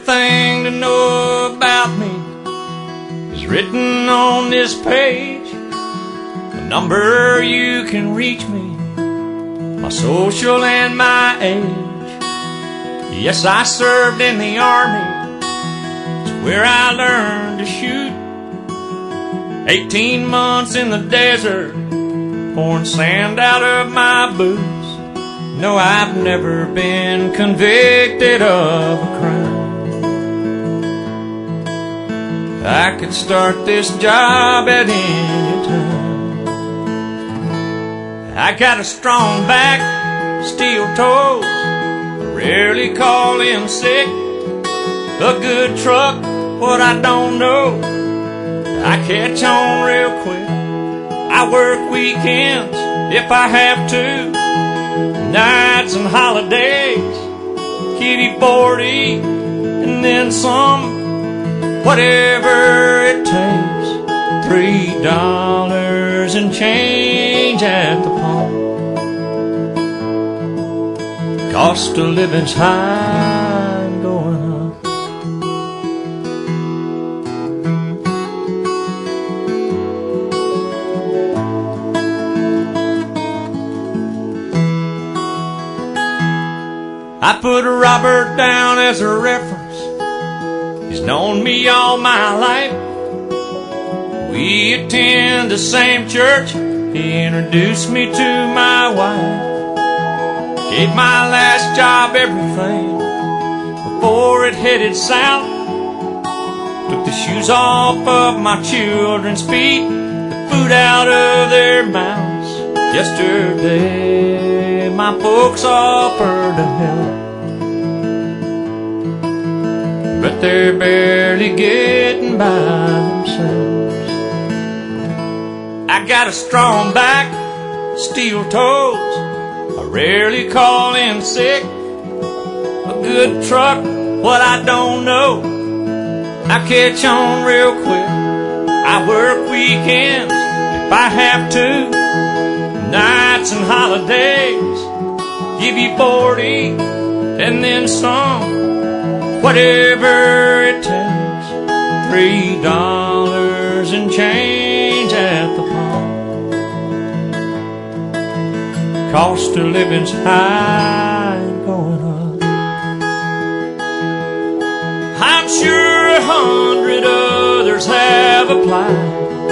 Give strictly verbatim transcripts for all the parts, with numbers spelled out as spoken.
Everything to know about me is written on this page. The number you can reach me, my social and my age. Yes, I served in the army. It's where I learned to shoot. Eighteen months in the desert, pouring sand out of my boots. No, I've never been convicted of a crime. I could start this job at any time. I got a strong back, steel toes, I rarely call in sick. A good truck, what I don't know, I catch on real quick. I work weekends if I have to, nights and holidays, kitty forty, and then some, whatever it takes. Three dollars and change at the pump. Cost of living's high and going up. I put Robert down as a reference. He's known me all my life. We attend the same church. He introduced me to my wife. Gave my last job everything before it headed south. Took the shoes off of my children's feet, the food out of their mouths. Yesterday my folks offered to help, but they're barely getting by themselves. I got a strong back, steel toes, I rarely call in sick. A good truck, what I don't know, I catch on real quick. I work weekends if I have to, nights and holidays, give you forty and then some, whatever it takes. Three dollars and change at the pump. Cost of living's high and going up. I'm sure a hundred others have applied.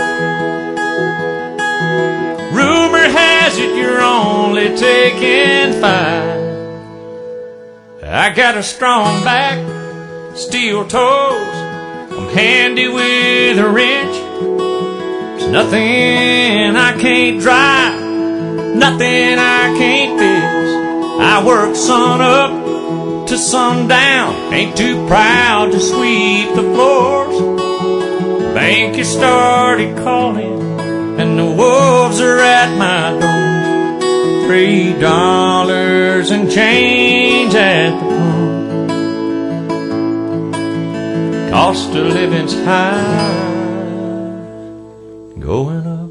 Rumor has it you're only taking five. I got a strong back, steel toes, I'm handy with a wrench. There's nothing I can't drive, nothing I can't fix. I work sun up to sundown, ain't too proud to sweep the floors. Bank has started calling and the wolves are at my door. Three dollars and change at the pump. Cost of living's high, going up.